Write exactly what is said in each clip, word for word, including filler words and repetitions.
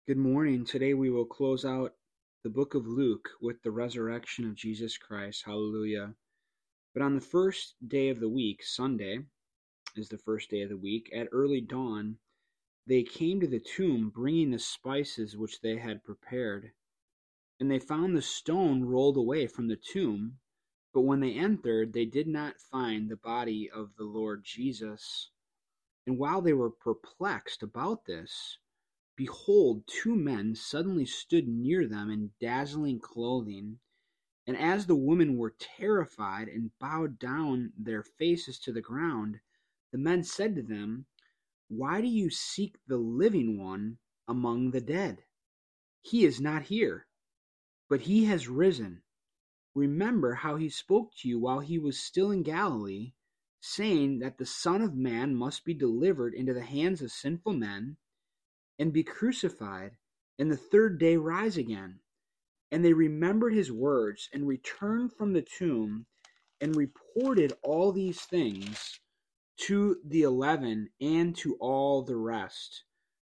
Good morning. Today we will close out the book of Luke with the resurrection of Jesus Christ. Hallelujah. But on the first day of the week, Sunday is the first day of the week, at early dawn, they came to the tomb bringing the spices which they had prepared. And they found the stone rolled away from the tomb. But when they entered, they did not find the body of the Lord Jesus. And while they were perplexed about this, behold, two men suddenly stood near them in dazzling clothing. And as the women were terrified and bowed down their faces to the ground, the men said to them, "Why do you seek the living one among the dead? He is not here, but he has risen. Remember how he spoke to you while he was still in Galilee, saying that the Son of Man must be delivered into the hands of sinful men and be crucified, and the third day rise again." And they remembered his words, and returned from the tomb, and reported all these things to the eleven and to all the rest.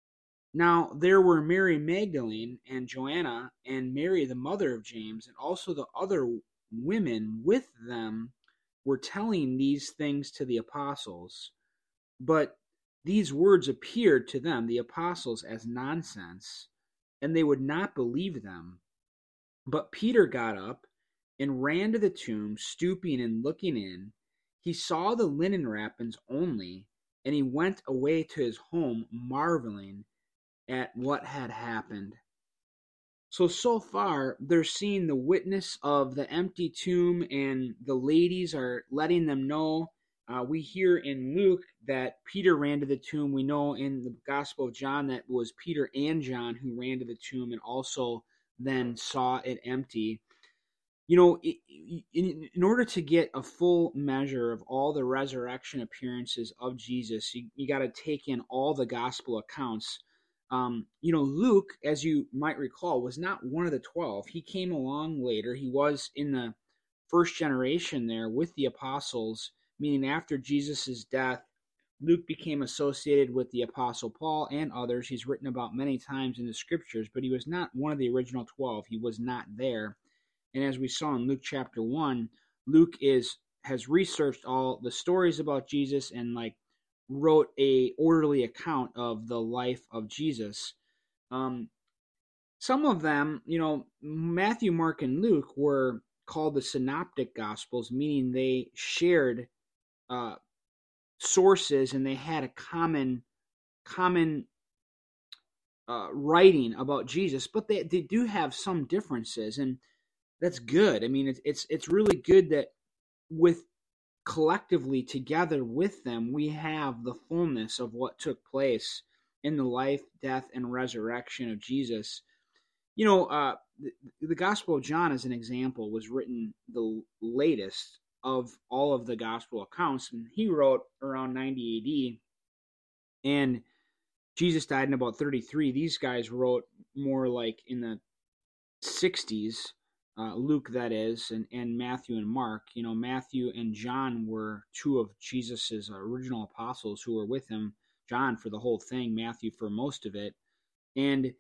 Now there were Mary Magdalene, and Joanna, and Mary the mother of James, and also the other women with them were telling these things to the apostles. But these words appeared to them, the apostles, as nonsense, and they would not believe them. But Peter got up and ran to the tomb, stooping and looking in. He saw the linen wrappings only, and he went away to his home, marveling at what had happened. So, so far, they're seeing the witness of the empty tomb, and the ladies are letting them know. Uh, we hear in Luke that Peter ran to the tomb. We know in the Gospel of John that it was Peter and John who ran to the tomb and also then saw it empty. You know, in, in order to get a full measure of all the resurrection appearances of Jesus, you, you got to take in all the gospel accounts. Um, you know, Luke, as you might recall, was not one of the twelve. He came along later. He was in the first generation there with the apostles, meaning after Jesus' death, Luke became associated with the Apostle Paul and others. He's written about many times in the scriptures, but he was not one of the original twelve. He was not there. And as we saw in Luke chapter one, Luke is has researched all the stories about Jesus and like wrote a orderly account of the life of Jesus. Um, some of them, you know, Matthew, Mark, and Luke were called the synoptic gospels, meaning they shared uh, sources and they had a common common uh, writing about Jesus, but they, they do have some differences, and that's good. I mean, it's it's it's really good that with collectively together with them, we have the fullness of what took place in the life, death, and resurrection of Jesus. You know, uh, the, the Gospel of John, as an example, was written the latest of all of the Gospel accounts, and he wrote around ninety A D, and Jesus died in about thirty-three. These guys wrote more like in the sixties. Uh, Luke, that is, and, and Matthew and Mark. You know, Matthew and John were two of Jesus's original apostles who were with him. John for the whole thing, Matthew for most of it. And,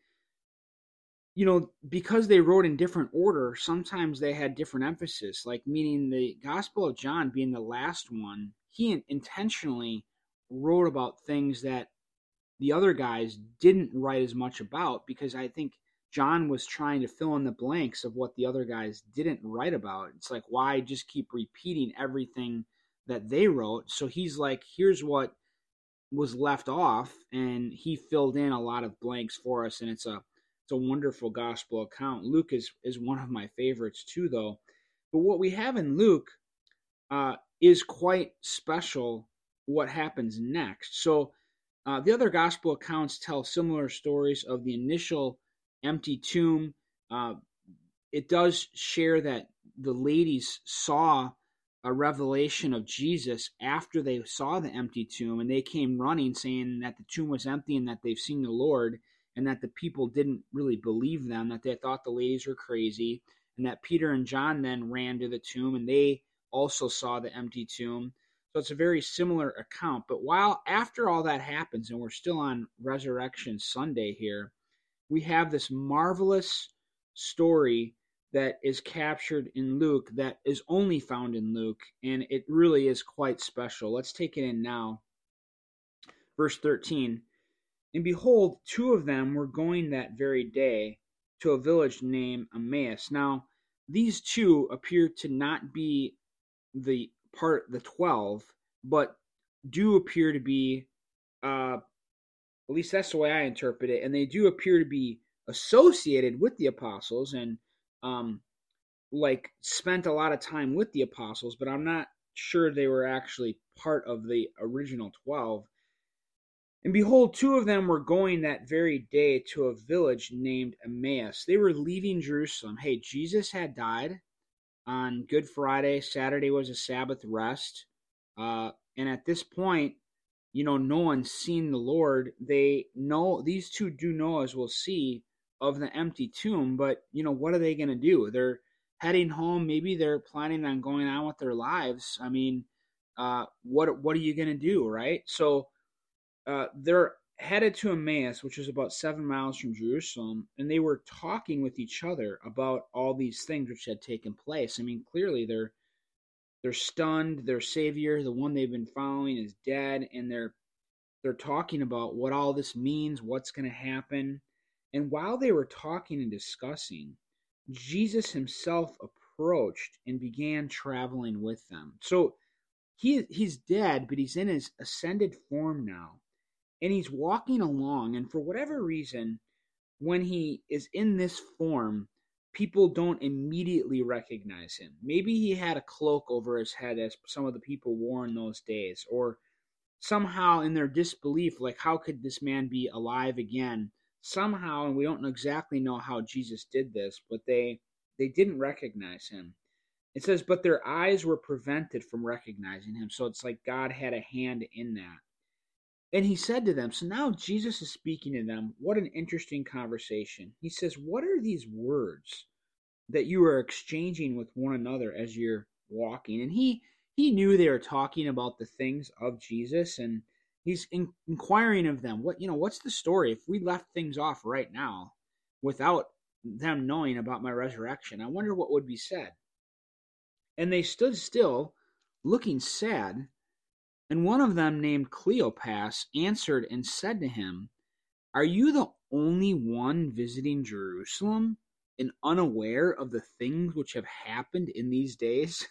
you know, because they wrote in different order, sometimes they had different emphasis, like meaning the Gospel of John being the last one, he intentionally wrote about things that the other guys didn't write as much about, because I think John was trying to fill in the blanks of what the other guys didn't write about. It's like, why just keep repeating everything that they wrote? So he's like, here's what was left off, and he filled in a lot of blanks for us, and it's a it's a wonderful gospel account. Luke is is one of my favorites too, though. But what we have in Luke uh, is quite special. What happens next? So uh, the other gospel accounts tell similar stories of the initial empty tomb. Uh, it does share that the ladies saw a revelation of Jesus after they saw the empty tomb, and they came running saying that the tomb was empty and that they've seen the Lord, and that the people didn't really believe them, that they thought the ladies were crazy, and that Peter and John then ran to the tomb and they also saw the empty tomb. So it's a very similar account. But while after all that happens, and we're still on Resurrection Sunday here, we have this marvelous story that is captured in Luke that is only found in Luke, and it really is quite special. Let's take it in now. Verse thirteen, and behold, two of them were going that very day to a village named Emmaus. Now, these two appear to not be the part, the twelve, but do appear to be, uh, at least that's the way I interpret it, and they do appear to be associated with the apostles and um, like spent a lot of time with the apostles, but I'm not sure they were actually part of the original twelve. And behold, two of them were going that very day to a village named Emmaus. They were leaving Jerusalem. Hey, Jesus had died on Good Friday. Saturday was a Sabbath rest. Uh, and at this point, you know, no one's seen the Lord. They know, these two do know, as we'll see, of the empty tomb. But, you know, what are they going to do? They're heading home. Maybe they're planning on going on with their lives. I mean, uh, what what are you going to do, right? So uh, they're headed to Emmaus, which is about seven miles from Jerusalem, and they were talking with each other about all these things which had taken place. I mean, clearly they're they're stunned. Their Savior, the one they've been following, is dead, and they're they're talking about what all this means, what's going to happen. And while they were talking and discussing, Jesus himself approached and began traveling with them. So he he's dead, but he's in his ascended form now. And he's walking along, and for whatever reason, when he is in this form, people don't immediately recognize him. Maybe he had a cloak over his head, as some of the people wore in those days, or somehow in their disbelief, like, how could this man be alive again? Somehow, and we don't exactly know how Jesus did this, but they they didn't recognize him. It says, but their eyes were prevented from recognizing him. So it's like God had a hand in that. And he said to them, so now Jesus is speaking to them. What an interesting conversation. He says, what are these words that you are exchanging with one another as you're walking? And he he knew they were talking about the things of Jesus, and he's in, inquiring of them, what, you know, what's the story? If we left things off right now without them knowing about my resurrection, I wonder what would be said. And they stood still, looking sad. And one of them, named Cleopas, answered and said to him, are you the only one visiting Jerusalem and unaware of the things which have happened in these days?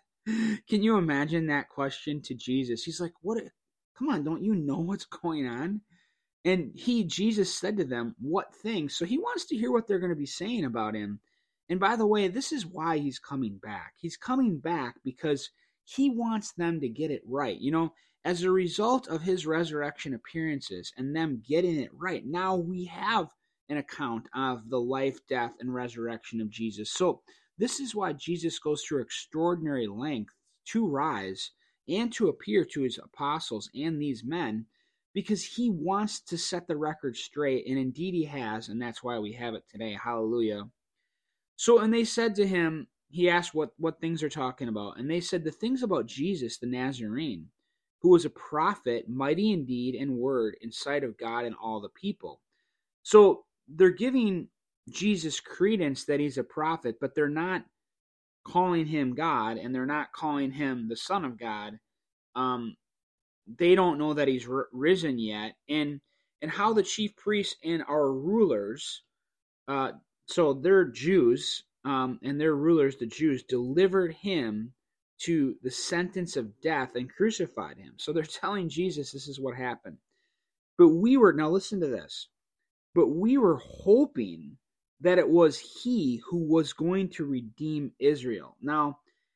Can you imagine that question to Jesus? He's like, what? Come on, don't you know what's going on? And he, Jesus, said to them, what things? So he wants to hear what they're going to be saying about him. And by the way, this is why he's coming back. He's coming back because he wants them to get it right. You know, as a result of his resurrection appearances and them getting it right, now we have an account of the life, death, and resurrection of Jesus. So this is why Jesus goes through extraordinary length to rise and to appear to his apostles and these men, because he wants to set the record straight, and indeed he has, and that's why we have it today. Hallelujah. So, and they said to him, he asked what, what things they're talking about, and they said the things about Jesus the Nazarene, who was a prophet, mighty in deed and word in sight of God and all the people. So they're giving Jesus credence that he's a prophet, but they're not calling him God, and they're not calling him the Son of God. Um, they don't know that he's r- risen yet, and and how the chief priests and our rulers, uh, so they're Jews, um, and their rulers, the Jews, delivered him to the sentence of death and crucified him. So they're telling Jesus this is what happened. But we were, now listen to this, but we were hoping that it was he who was going to redeem Israel. Now,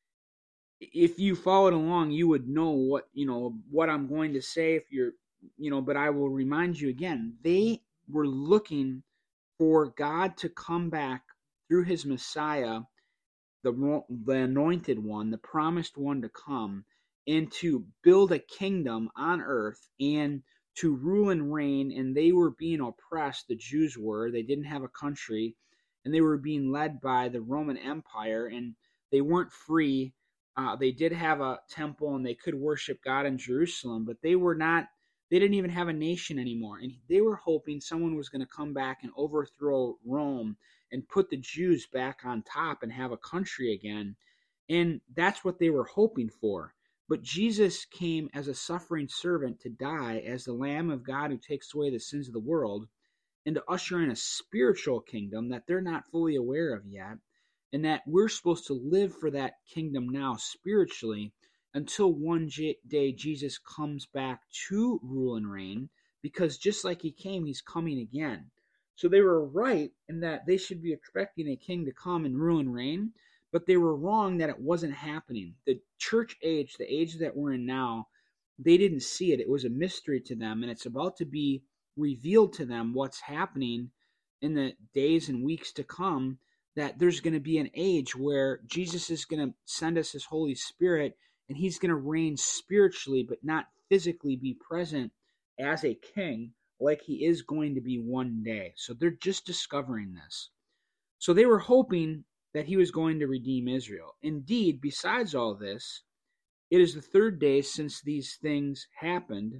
if you followed along, you would know what, you know, what I'm going to say, if you're, you know, but I will remind you again, they were looking for God to come back through his Messiah, the, the anointed one, the promised one to come, and to build a kingdom on earth and to rule and reign. And they were being oppressed, the Jews were. They didn't have a country, and they were being led by the Roman Empire, and they weren't free. Uh, they did have a temple, and they could worship God in Jerusalem, but they were not They didn't even have a nation anymore. And they were hoping someone was going to come back and overthrow Rome and put the Jews back on top and have a country again. And that's what they were hoping for. But Jesus came as a suffering servant to die as the Lamb of God who takes away the sins of the world, and to usher in a spiritual kingdom that they're not fully aware of yet, and that we're supposed to live for that kingdom now spiritually until one day Jesus comes back to rule and reign, because just like he came, he's coming again. So they were right in that they should be expecting a king to come and rule and reign, but they were wrong that it wasn't happening. The church age, the age that we're in now, they didn't see it. It was a mystery to them, and it's about to be revealed to them what's happening in the days and weeks to come, that there's going to be an age where Jesus is going to send us his Holy Spirit, and he's going to reign spiritually but not physically be present as a king like he is going to be one day. So they're just discovering this. So they were hoping that he was going to redeem Israel. Indeed, besides all this, it is the third day since these things happened,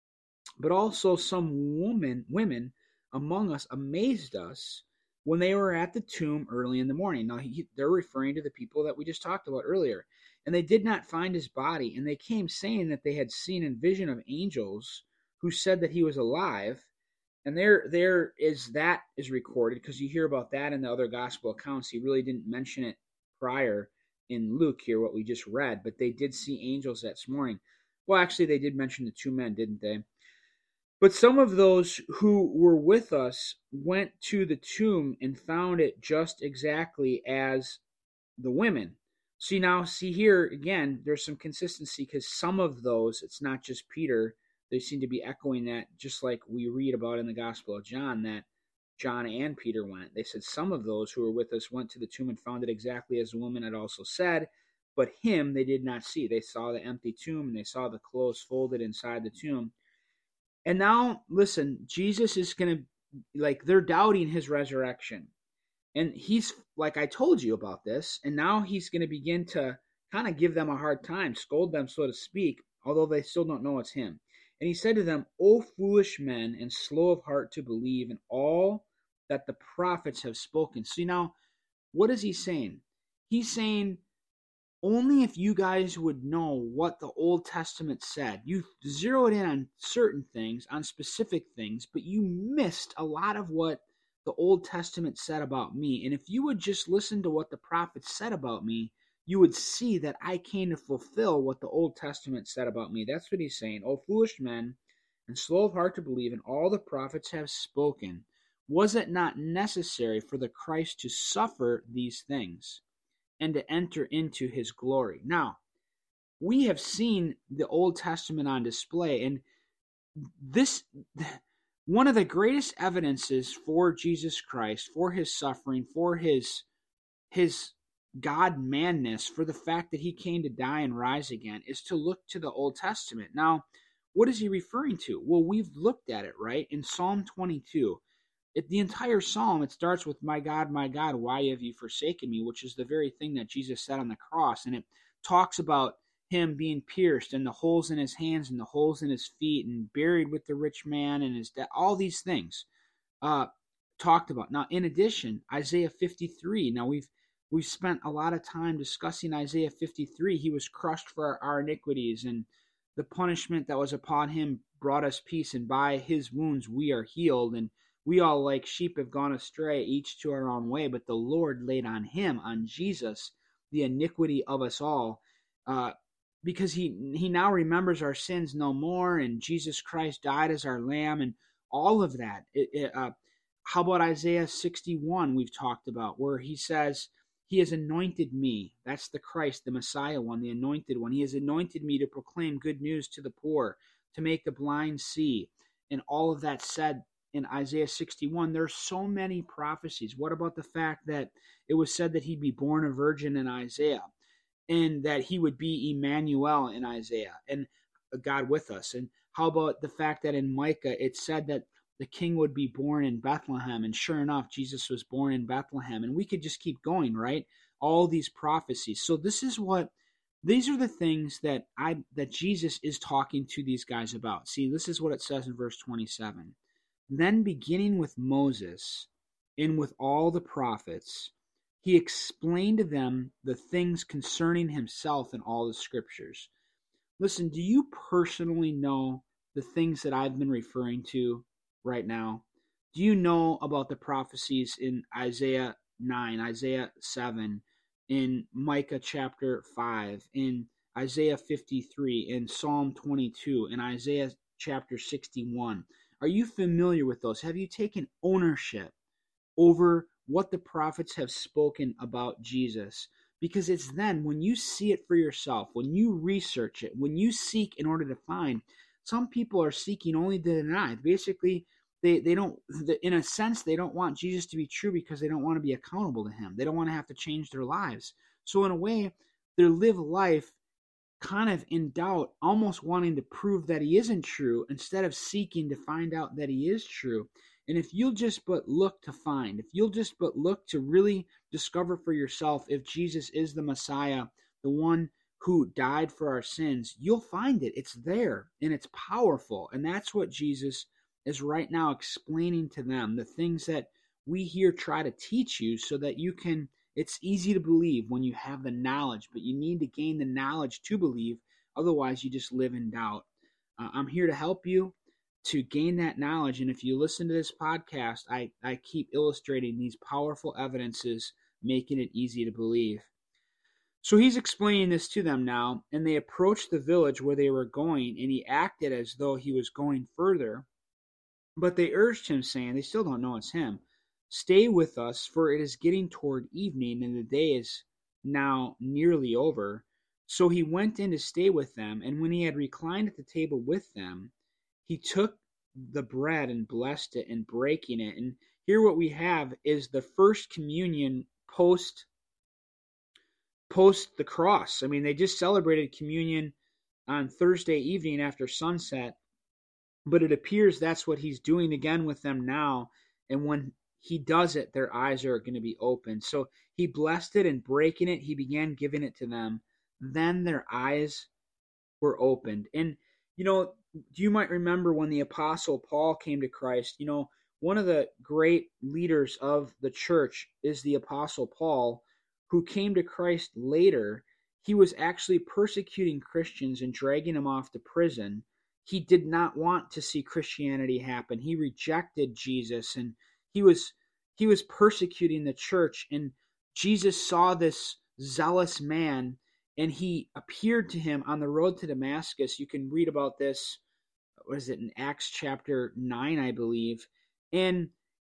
but also some woman, women among us amazed us when they were at the tomb early in the morning. Now, he, they're referring to the people that we just talked about earlier. And they did not find his body, and they came saying that they had seen in vision of angels who said that he was alive. And there, there is that is recorded, because you hear about that in the other gospel accounts. He really didn't mention it prior in Luke here, what we just read, but they did see angels that morning. Well, actually, they did mention the two men, didn't they? But some of those who were with us went to the tomb and found it just exactly as the women. See, now, see here, again, there's some consistency, because some of those, it's not just Peter. They seem to be echoing that, just like we read about in the Gospel of John, that John and Peter went. They said some of those who were with us went to the tomb and found it exactly as the woman had also said, but him they did not see. They saw the empty tomb, and they saw the clothes folded inside the tomb. And now, listen, Jesus is going to, like, they're doubting his resurrection. And he's, like I told you about this, and now he's going to begin to kind of give them a hard time, scold them, so to speak, although they still don't know it's him. And he said to them, O foolish men, and slow of heart to believe in all that the prophets have spoken. See, now, what is he saying? He's saying, only if you guys would know what the Old Testament said. You zeroed in on certain things, on specific things, but you missed a lot of what the Old Testament said about me. And if you would just listen to what the prophets said about me, you would see that I came to fulfill what the Old Testament said about me. That's what he's saying. O foolish men, and slow of heart to believe in all the prophets have spoken. Was it not necessary for the Christ to suffer these things and to enter into his glory? Now, we have seen the Old Testament on display, and this, one of the greatest evidences for Jesus Christ, for his suffering, for his his God-manness, for the fact that he came to die and rise again, is to look to the Old Testament. Now, what is he referring to? Well, we've looked at it, right? In Psalm twenty-two, it, the entire psalm, it starts with, my God, my God, why have you forsaken me? Which is the very thing that Jesus said on the cross. And it talks about him being pierced, and the holes in his hands, and the holes in his feet, and buried with the rich man, and his death. All these things uh, talked about. Now, in addition, Isaiah fifty-three. Now, we've We've spent a lot of time discussing Isaiah fifty-three. He was crushed for our iniquities, and the punishment that was upon him brought us peace, and by his wounds we are healed. And we all like sheep have gone astray, each to our own way, but the Lord laid on him, on Jesus, the iniquity of us all, uh, because he, he now remembers our sins no more, and Jesus Christ died as our lamb, and all of that. It, it, uh, how about Isaiah sixty-one we've talked about, where he says, he has anointed me. That's the Christ, the Messiah one, the anointed one. He has anointed me to proclaim good news to the poor, to make the blind see. And all of that said in Isaiah sixty-one, there's so many prophecies. What about the fact that it was said that he'd be born a virgin in Isaiah, and that he would be Emmanuel in Isaiah, and God with us? And how about the fact that in Micah it said that the king would be born in Bethlehem, and sure enough, Jesus was born in Bethlehem. And we could just keep going, right? All these prophecies. So this is what These are the things that I that Jesus is talking to these guys about. See, this is what it says in verse twenty-seven. Then beginning with Moses and with all the prophets, he explained to them the things concerning himself in all the scriptures. Listen, do you personally know the things that I've been referring to right now? Do you know about the prophecies in Isaiah nine, Isaiah seven, in Micah chapter five, in Isaiah fifty-three, in Psalm twenty-two, in Isaiah chapter sixty-one? Are you familiar with those? Have you taken ownership over what the prophets have spoken about Jesus? Because it's then, when you see it for yourself, when you research it, when you seek in order to find, some people are seeking only to deny. Basically, they, they don't, in a sense, they don't want Jesus to be true because they don't want to be accountable to him. They don't want to have to change their lives. So in a way, they live life kind of in doubt, almost wanting to prove that he isn't true instead of seeking to find out that he is true. And if you'll just but look to find, if you'll just but look to really discover for yourself if Jesus is the Messiah, the one who died for our sins, you'll find it. It's there, and it's powerful. And that's what Jesus is right now explaining to them, the things that we here try to teach you so that you can, it's easy to believe when you have the knowledge, but you need to gain the knowledge to believe. Otherwise, you just live in doubt. Uh, I'm here to help you to gain that knowledge. And if you listen to this podcast, I, I keep illustrating these powerful evidences, making it easy to believe. So he's explaining this to them now, and they approached the village where they were going, and he acted as though he was going further. But they urged him, saying, they still don't know it's him, stay with us, for it is getting toward evening, and the day is now nearly over. So he went in to stay with them, and when he had reclined at the table with them, he took the bread and blessed it, and breaking it. And here what we have is the first communion post post the cross. I mean, they just celebrated communion on Thursday evening after sunset, but it appears that's what he's doing again with them now. And when he does it, their eyes are going to be open. So he blessed it, and breaking it, he began giving it to them. Then their eyes were opened. And, you know, you might remember when the Apostle Paul came to Christ, you know, one of the great leaders of the church is the Apostle Paul, who came to Christ later. He was actually persecuting Christians and dragging them off to prison. He did not want to see Christianity happen. He rejected Jesus, and he was he was persecuting the church. And Jesus saw this zealous man, and he appeared to him on the road to Damascus. You can read about this, what is it, in Acts chapter nine, I believe. And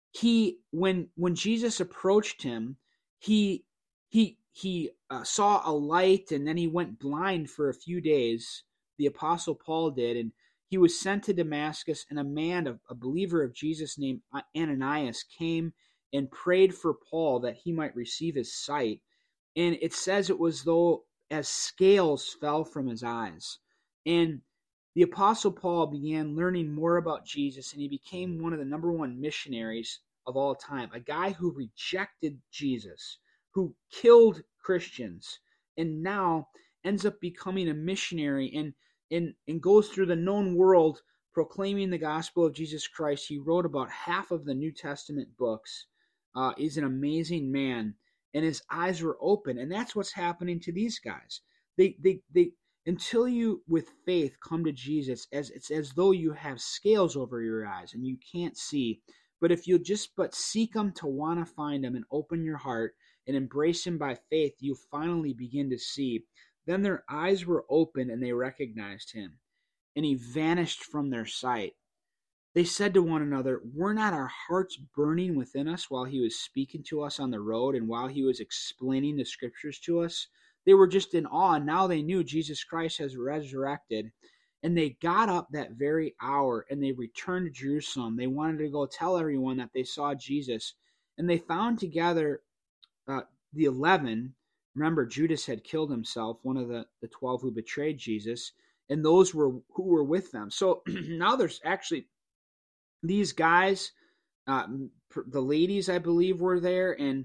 he, when when Jesus approached him, he he he uh, saw a light, and then he went blind for a few days. The Apostle Paul did, and he was sent to Damascus, and a man, a, a believer of Jesus named Ananias, came and prayed for Paul that he might receive his sight. And it says it was though as scales fell from his eyes. And the Apostle Paul began learning more about Jesus, and he became one of the number one missionaries of all time, a guy who rejected Jesus, who killed Christians, and now ends up becoming a missionary and, and, and goes through the known world proclaiming the gospel of Jesus Christ. He wrote about half of the New Testament books. Uh, he's an amazing man, and his eyes were open, and that's what's happening to these guys. They, they, they, until you, with faith, come to Jesus, as it's as though you have scales over your eyes and you can't see. But if you just but seek him to want to find him and open your heart and embrace him by faith, you finally begin to see. Then their eyes were open, and they recognized him, and he vanished from their sight. They said to one another, were not our hearts burning within us while he was speaking to us on the road and while he was explaining the scriptures to us? They were just in awe, and now they knew Jesus Christ has resurrected. And they got up that very hour, and they returned to Jerusalem. They wanted to go tell everyone that they saw Jesus. And they found together uh, the eleven. Remember, Judas had killed himself, one of the, the twelve who betrayed Jesus, and those were who were with them. So now there's actually these guys, uh, the ladies, I believe, were there, and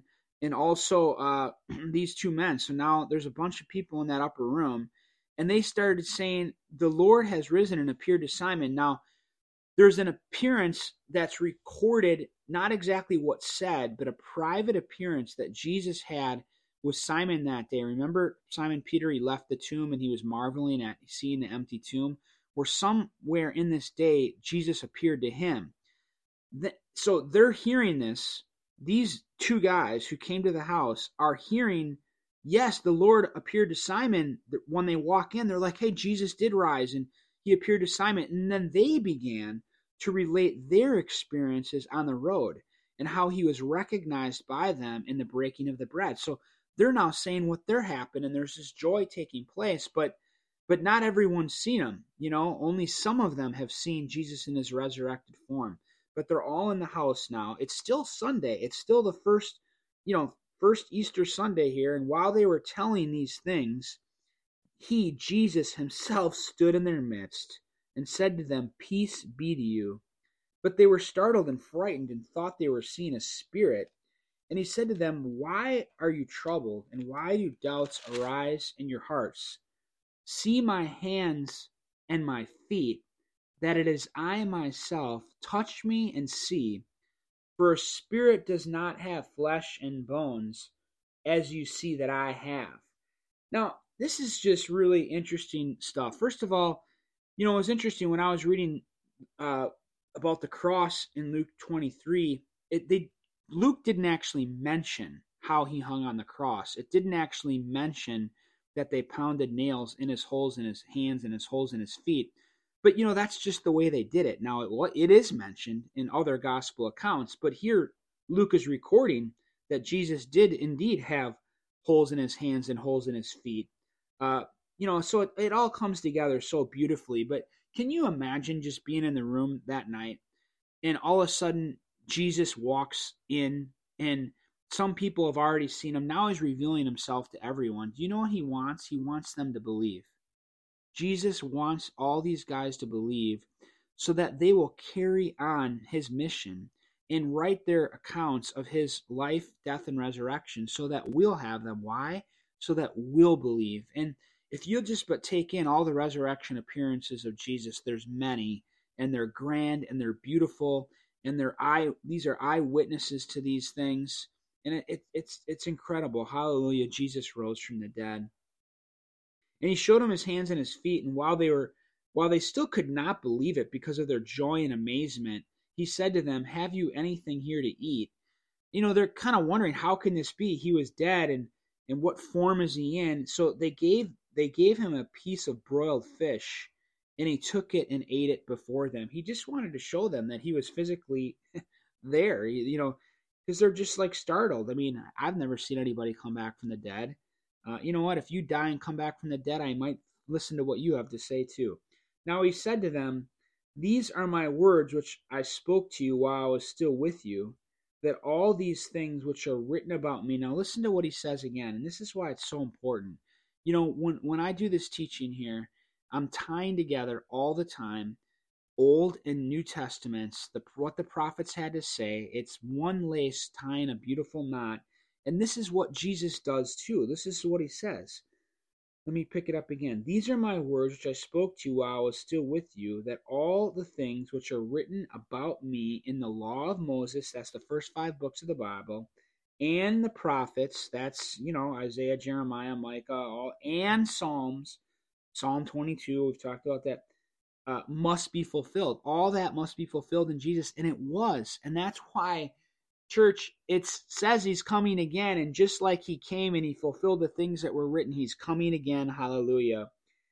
and also uh, these two men. So now there's a bunch of people in that upper room, and they started saying, "The Lord has risen and appeared to Simon." Now, there's an appearance that's recorded, not exactly what's said, but a private appearance that Jesus had with Simon that day. Remember Simon Peter, he left the tomb and he was marveling at seeing the empty tomb. Where somewhere in this day, Jesus appeared to him. So they're hearing this. These two guys who came to the house are hearing, yes, the Lord appeared to Simon. When they walk in, they're like, hey, Jesus did rise and he appeared to Simon. And then they began to relate their experiences on the road and how he was recognized by them in the breaking of the bread. So they're now saying what their happened, and there's this joy taking place, but but not everyone's seen him. You know, only some of them have seen Jesus in his resurrected form. But they're all in the house now. It's still Sunday. It's still the first, you know, first Easter Sunday here. And while they were telling these things, he, Jesus himself, stood in their midst and said to them, "Peace be to you." But they were startled and frightened and thought they were seeing a spirit. And he said to them, "Why are you troubled, and why do doubts arise in your hearts? See my hands and my feet, that it is I myself. Touch me and see. For a spirit does not have flesh and bones, as you see that I have." Now, this is just really interesting stuff. First of all, you know, it was interesting when I was reading uh, about the cross in Luke twenty-three. It, they, Luke didn't actually mention how he hung on the cross. It didn't actually mention that they pounded nails in his holes in his hands and his holes in his feet. But, you know, that's just the way they did it. Now, it, it is mentioned in other gospel accounts, but here Luke is recording that Jesus did indeed have holes in his hands and holes in his feet. Uh, you know, so it, it all comes together so beautifully. But can you imagine just being in the room that night and all of a sudden Jesus walks in, and some people have already seen him. Now he's revealing himself to everyone. Do you know what he wants? He wants them to believe. Jesus wants all these guys to believe so that they will carry on his mission and write their accounts of his life, death, and resurrection so that we'll have them. Why? So that we'll believe. And if you'll just but take in all the resurrection appearances of Jesus, there's many, and they're grand, and they're beautiful, and they're eye, these are eyewitnesses to these things. And it, it, it's it's incredible. Hallelujah, Jesus rose from the dead. And he showed them his hands and his feet, and while they were while they still could not believe it because of their joy and amazement, he said to them, "Have you anything here to eat?" You know, they're kind of wondering, how can this be? He was dead, and and what form is he in? So they gave they gave him a piece of broiled fish, and he took it and ate it before them. He just wanted to show them that he was physically there, you know, because they're just like startled. I mean, I've never seen anybody come back from the dead. Uh, you know what? If you die and come back from the dead, I might listen to what you have to say too. Now he said to them, "These are my words which I spoke to you while I was still with you, that all these things which are written about me." Now listen to what he says again, and this is why it's so important. You know, when, when I do this teaching here, I'm tying together all the time Old and New Testaments, the, what the prophets had to say. It's one lace tying a beautiful knot. And this is what Jesus does too. This is what he says. Let me pick it up again. "These are my words which I spoke to you while I was still with you, that all the things which are written about me in the law of Moses," that's the first five books of the Bible, "and the prophets," that's, you know, Isaiah, Jeremiah, Micah, all, and Psalms, Psalm twenty-two, we've talked about that, uh, must be fulfilled. All that must be fulfilled in Jesus, and it was. And that's why, church, it says he's coming again, and just like he came and he fulfilled the things that were written, he's coming again. Hallelujah.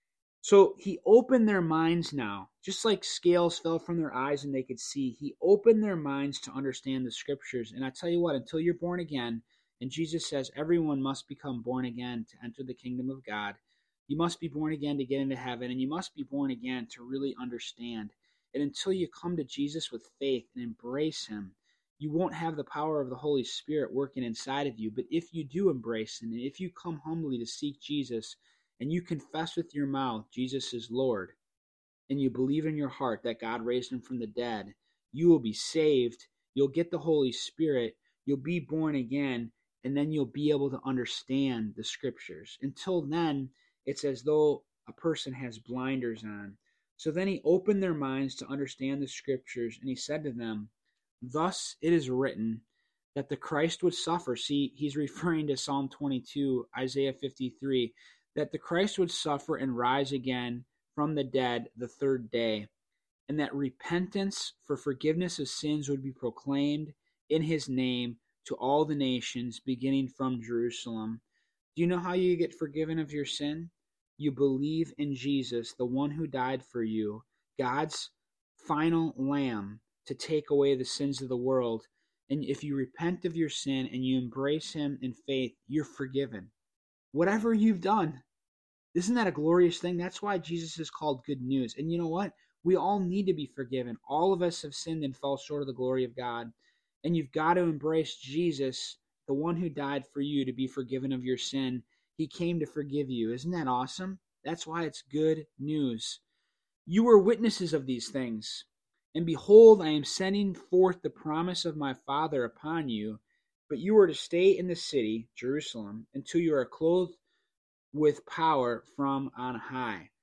So he opened their minds now, just like scales fell from their eyes and they could see. He opened their minds to understand the scriptures. And I tell you what, until you're born again, and Jesus says everyone must become born again to enter the kingdom of God. You must be born again to get into heaven, and you must be born again to really understand. And until you come to Jesus with faith and embrace him, you won't have the power of the Holy Spirit working inside of you. But if you do embrace him, and if you come humbly to seek Jesus, and you confess with your mouth Jesus is Lord, and you believe in your heart that God raised him from the dead, you will be saved. You'll get the Holy Spirit. You'll be born again, and then you'll be able to understand the scriptures. Until then, it's as though a person has blinders on. So then he opened their minds to understand the scriptures, and he said to them, "Thus it is written that the Christ would suffer." See, he's referring to Psalm twenty-two, Isaiah fifty-three, that the Christ would suffer and rise again from the dead the third day, and that repentance for forgiveness of sins would be proclaimed in his name to all the nations, beginning from Jerusalem. Do you know how you get forgiven of your sin? You believe in Jesus, the one who died for you, God's final lamb to take away the sins of the world. And if you repent of your sin and you embrace him in faith, you're forgiven. Whatever you've done. Isn't that a glorious thing? That's why Jesus is called good news. And you know what? We all need to be forgiven. All of us have sinned and fall short of the glory of God. And you've got to embrace Jesus, the one who died for you, to be forgiven of your sin. He came to forgive you. Isn't that awesome? That's why it's good news. You were witnesses of these things. And behold, I am sending forth the promise of my Father upon you, but you are to stay in the city, Jerusalem, until you are clothed with power from on high.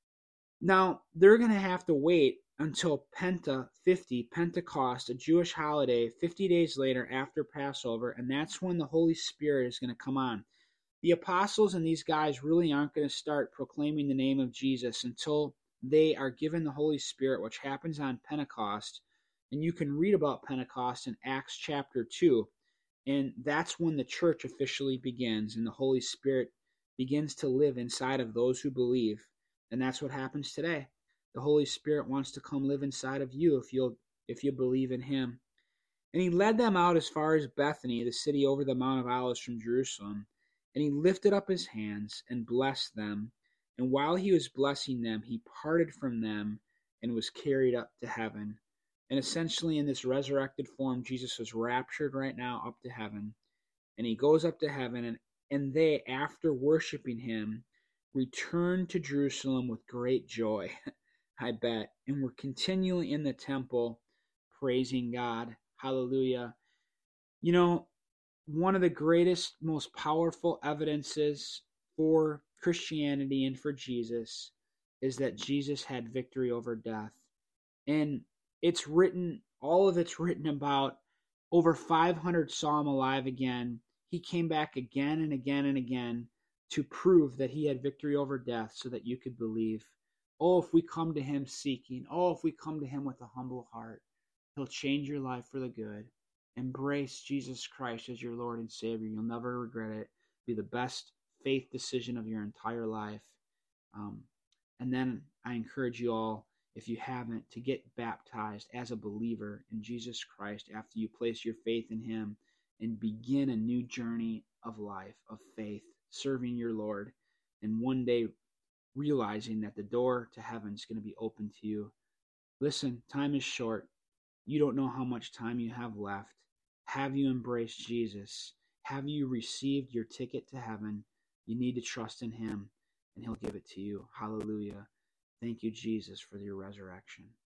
Now, they're going to have to wait until Penta fifty, Pentecost, a Jewish holiday, fifty days later after Passover, and that's when the Holy Spirit is going to come on. The apostles and these guys really aren't going to start proclaiming the name of Jesus until they are given the Holy Spirit, which happens on Pentecost. And you can read about Pentecost in Acts chapter two. And that's when the church officially begins and the Holy Spirit begins to live inside of those who believe. And that's what happens today. The Holy Spirit wants to come live inside of you if you'll if you believe in him. And he led them out as far as Bethany, the city over the Mount of Olives from Jerusalem. And he lifted up his hands and blessed them. And while he was blessing them, he parted from them and was carried up to heaven. And essentially in this resurrected form, Jesus was raptured right now up to heaven. And he goes up to heaven, and, and they, after worshiping him, returned to Jerusalem with great joy, I bet. And were continually in the temple praising God. Hallelujah. You know, one of the greatest, most powerful evidences for Christianity and for Jesus is that Jesus had victory over death. And it's written, all of it's written about. Over five hundred saw him alive again. He came back again and again and again to prove that he had victory over death so that you could believe. Oh, if we come to him seeking, oh, if we come to him with a humble heart, he'll change your life for the good. Embrace Jesus Christ as your Lord and Savior. You'll never regret it. Be the best faith decision of your entire life. Um, and then I encourage you all, if you haven't, to get baptized as a believer in Jesus Christ after you place your faith in him and begin a new journey of life, of faith, serving your Lord, and one day realizing that the door to heaven is going to be open to you. Listen, time is short. You don't know how much time you have left. Have you embraced Jesus? Have you received your ticket to heaven? You need to trust in him, and he'll give it to you. Hallelujah. Thank you, Jesus, for your resurrection.